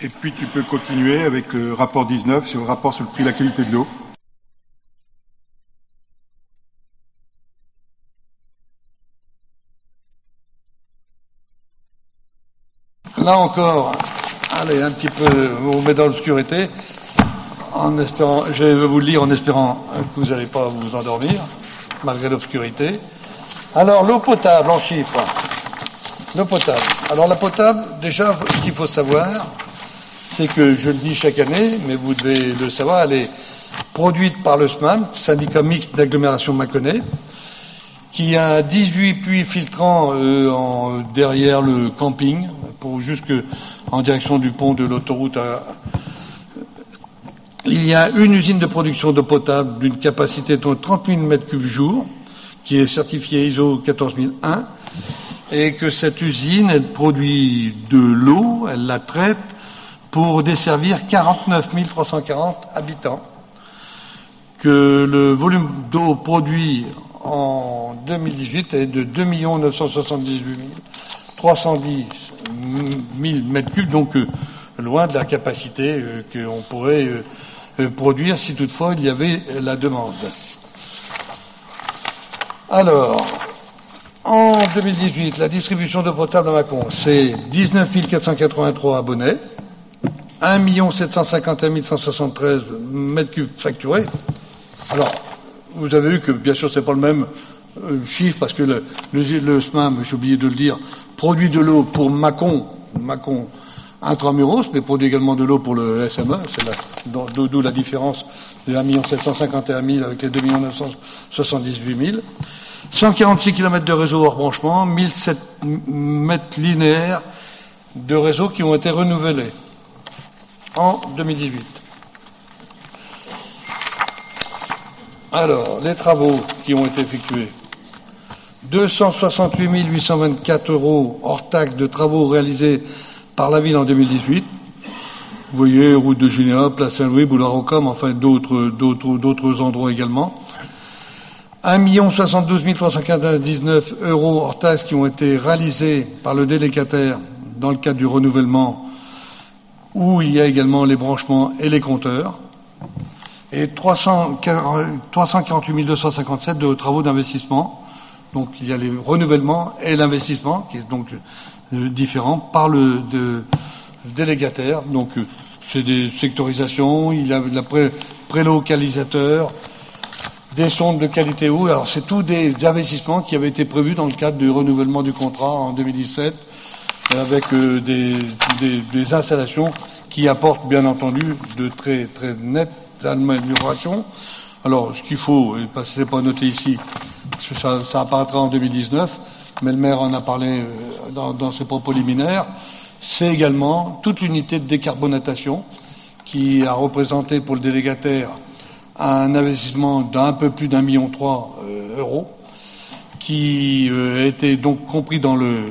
Et puis tu peux continuer avec le rapport 19 sur le rapport sur le prix et la qualité de l'eau. Là encore, allez, un petit peu, on vous met dans l'obscurité, en espérant, je vais vous le lire en espérant que vous n'allez pas vous endormir, malgré l'obscurité. Alors, l'eau potable en chiffres. L'eau potable. Alors, la potable, déjà, ce qu'il faut savoir, c'est que, je le dis chaque année, mais vous devez le savoir, elle est produite par le SMAM, syndicat mixte d'agglomération Mâconnais, qui a 18 puits filtrants derrière le camping, pour jusque en direction du pont de l'autoroute. Il y a une usine de production d'eau potable d'une capacité de 30 000 m3 jour, qui est certifiée ISO 14001, et que cette usine, elle produit de l'eau, elle la traite pour desservir 49 340 habitants, que le volume d'eau produit en 2018 est de 2 978 310 000 m3, donc loin de la capacité qu'on pourrait produire si toutefois il y avait la demande. Alors, en 2018, la distribution d'eau potable à Mâcon, c'est 19 483 abonnés, 1 751 173 m3 facturés. Alors, vous avez vu que, bien sûr, c'est pas le même chiffre, parce que le SMAM, j'ai oublié de le dire, produit de l'eau pour Mâcon intramuros, mais produit également de l'eau pour le SME, d'où la différence de 1 751 000 avec les 2 978 000. 146 km de réseau hors branchement, 1007 mètres linéaires de réseaux qui ont été renouvelés en 2018. Alors, les travaux qui ont été effectués. 268 824 € hors taxe de travaux réalisés par la ville en 2018. Vous voyez, route de Généa, place Saint-Louis, boulevard Ockham, enfin d'autres endroits également. 1 72 399 € hors taxes qui ont été réalisés par le délégataire dans le cadre du renouvellement, où il y a également les branchements et les compteurs. Et 348 257 de travaux d'investissement. Donc il y a les renouvellements et l'investissement, qui est donc différent par le délégataire. Donc c'est des sectorisations, il y a de la prélocalisateur, des sondes de qualité eau. Alors c'est tous des investissements qui avaient été prévus dans le cadre du renouvellement du contrat en 2017, avec des installations qui apportent bien entendu de très très nettes améliorations. Alors ce qu'il faut, et c'est pas noté ici, parce que ça apparaîtra en 2019, mais le maire en a parlé dans ses propos liminaires, c'est également toute l'unité de décarbonatation qui a représenté pour le délégataire un investissement d'un peu plus d'1,3 million €, qui était donc compris dans le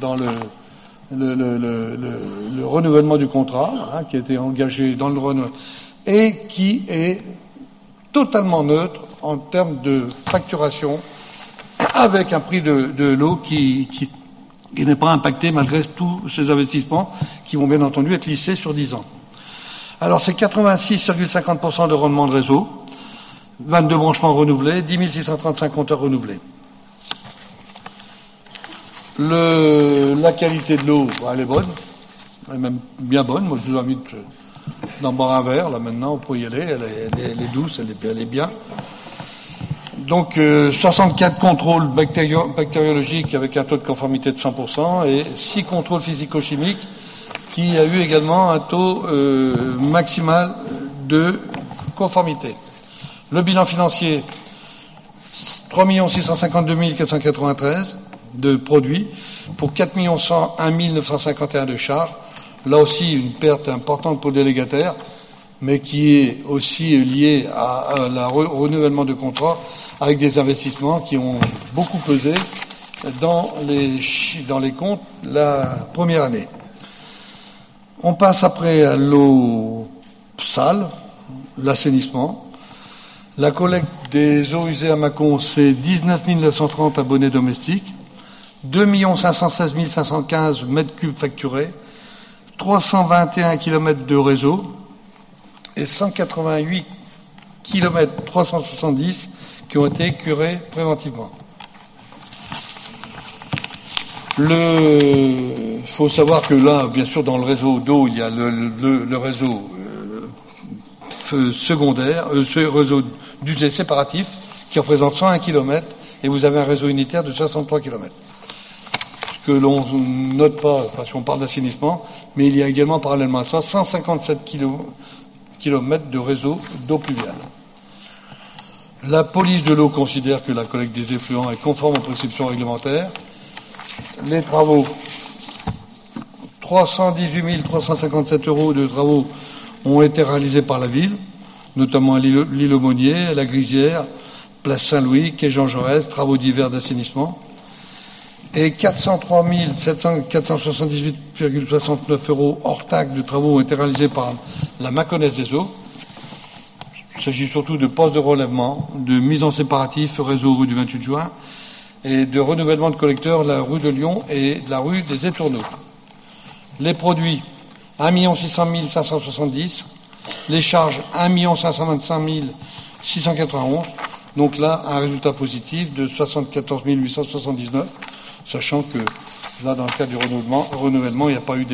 renouvellement du contrat, qui a été engagé dans le renouvellement, et qui est totalement neutre en termes de facturation, avec un prix de l'eau qui n'est pas impacté malgré tous ces investissements qui vont bien entendu être lissés sur 10 ans. Alors c'est 86,50% de rendement de réseau, 22 branchements renouvelés, 10 635 compteurs renouvelés. La qualité de l'eau, elle est bonne, elle est même bien bonne. Moi je vous invite d'en boire un verre, là maintenant, vous pouvez y aller, elle est douce, elle est bien. Donc 64 contrôles bactériologiques avec un taux de conformité de 100% et 6 contrôles physico-chimiques qui a eu également un taux maximal de conformité. Le bilan financier, 3 652 493 de produits pour 4 101 951 de charges. Là aussi, une perte importante pour le délégataire, mais qui est aussi liée à la renouvellement de contrat avec des investissements qui ont beaucoup pesé dans les comptes la première année. On passe après à l'eau sale, l'assainissement. La collecte des eaux usées à Mâcon, c'est 19 930 abonnés domestiques, 2 516 515 m3 facturés, 321 km de réseau et 188 km 370 qui ont été curés préventivement. Il faut savoir que là, bien sûr, dans le réseau d'eau, il y a le réseau secondaire, ce réseau d'usage séparatif qui représente 101 km et vous avez un réseau unitaire de 63 km. Ce que l'on note pas, parce qu'on parle d'assainissement, mais il y a également parallèlement à ça 157 km de réseau d'eau pluviale. La police de l'eau considère que la collecte des effluents est conforme aux prescriptions réglementaires. Les travaux, 318 357 € de travaux ont été réalisés par la ville, notamment à l'île Aumônier, à la Grisière, place Saint-Louis, quai Jean Jaurès, travaux divers d'assainissement. Et 403 478,69 € hors taxe de travaux ont été réalisés par la Mâconnaise des Eaux. Il s'agit surtout de postes de relèvement, de mise en séparatif réseau rue du 28 juin et de renouvellement de collecteurs de la rue de Lyon et de la rue des Étourneaux. Les produits, 1 600 570. Les charges, 1 525 691. Donc là, un résultat positif de 74 879, sachant que là, dans le cadre du renouvellement, il n'y a pas eu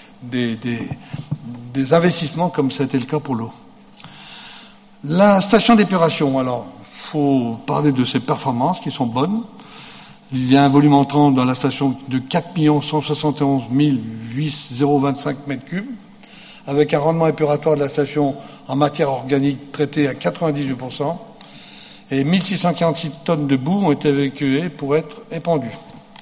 des investissements comme c'était le cas pour l'eau. La station d'épuration, alors, il faut parler de ses performances qui sont bonnes. Il y a un volume entrant dans la station de 4 171 025 m3, avec un rendement épuratoire de la station en matière organique traitée à 98%, et 1646 tonnes de boue ont été évacuées pour être épandues.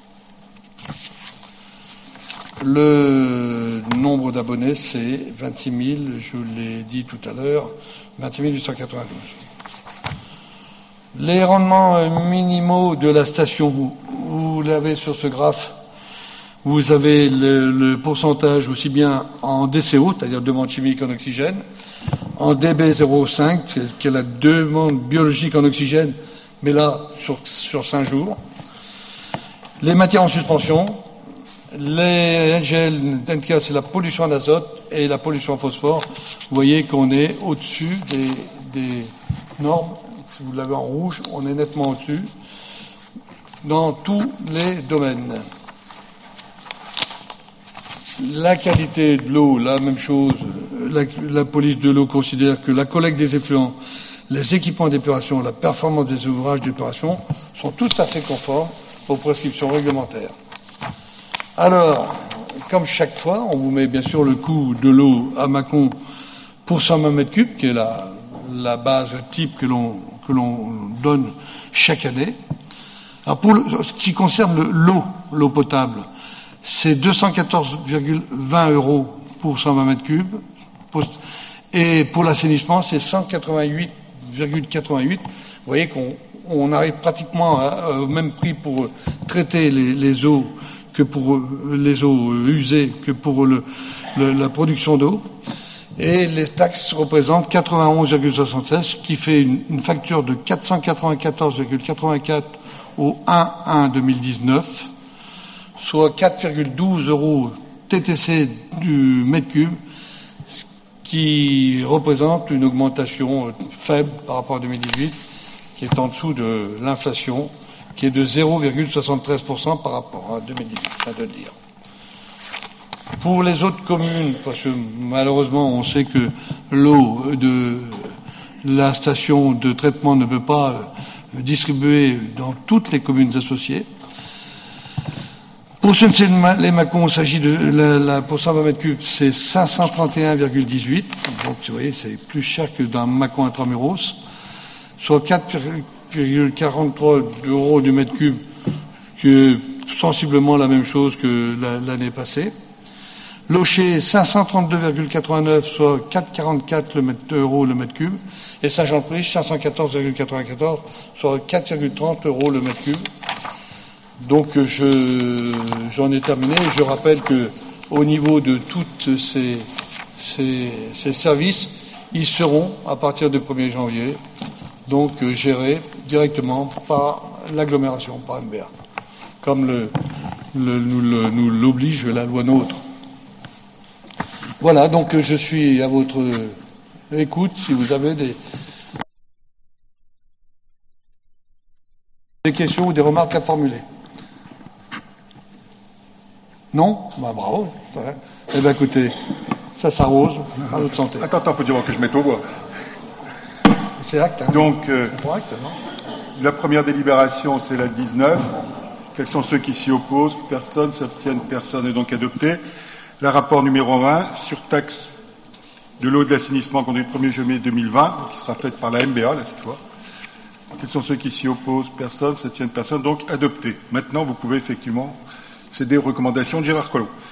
Le nombre d'abonnés, c'est 26 000, je l'ai dit tout à l'heure, 28 892. Les rendements minimaux de la station, vous l'avez sur ce graphe, vous avez le pourcentage aussi bien en DCO, c'est-à-dire demande chimique en oxygène, en DB05, qui est la demande biologique en oxygène, mais là, sur 5 jours. Les matières en suspension, les NGL, NK, c'est la pollution en azote et la pollution en phosphore. Vous voyez qu'on est au-dessus des normes. Si vous l'avez en rouge, on est nettement au-dessus dans tous les domaines. La qualité de l'eau, la même chose. La police de l'eau considère que la collecte des effluents, les équipements d'épuration, la performance des ouvrages d'épuration sont tout à fait conformes aux prescriptions réglementaires. Alors, comme chaque fois, on vous met bien sûr le coût de l'eau à Mâcon pour 120 m3, qui est la base type que l'on donne chaque année. Alors pour ce qui concerne l'eau potable, c'est 214,20 € pour 120 m3. Et pour l'assainissement, c'est 188,88. Vous voyez qu'on arrive pratiquement au même prix pour traiter les eaux que pour les eaux usées, que pour la production d'eau. Et les taxes représentent 91,76, qui fait une facture de 494,84 au 1/1/2019, soit 4,12 € TTC du mètre cube, qui représente une augmentation faible par rapport à 2018, qui est en dessous de l'inflation, qui est de 0,73% par rapport à 2018, à de dire. Pour les autres communes, parce que malheureusement on sait que l'eau de la station de traitement ne peut pas distribuer dans toutes les communes associées. Pour Saint-Céline-les-Mâcon, il s'agit de pour 120 m3, c'est 531,18. Donc vous voyez, c'est plus cher que dans Mâcon intramuros, soit 4,43 € du mètre cube, qui est sensiblement la même chose que l'année passée. Locher, 532,89, soit 4,44 € le mètre cube. Et Saint-Jean-de-Priche, 514,94, soit 4,30 € le mètre cube. Donc j'en ai terminé. Je rappelle que au niveau de tous ces services, ils seront, à partir du 1er janvier, donc gérés directement par l'agglomération, par MBA, comme nous l'oblige la loi NOTRe. Voilà, donc je suis à votre écoute si vous avez des questions ou des remarques à formuler. Non? Bah bravo. Eh bien écoutez, ça s'arrose, à votre santé. Attends, faut dire que je mette au voix. C'est acte, hein? Donc, Correct, non? la première délibération, c'est la 19. Quels sont ceux qui s'y opposent? Personne, s'abstiennent, personne est donc adopté. Le rapport numéro 1, surtaxe de l'eau et de l'assainissement conduit le 1er janvier 2020, qui sera faite par la MBA, là, cette fois. Quels sont ceux qui s'y opposent? Personne, s'abstiennent, personne, donc adopté. Maintenant, vous pouvez effectivement céder aux recommandations de Gérard Collomb.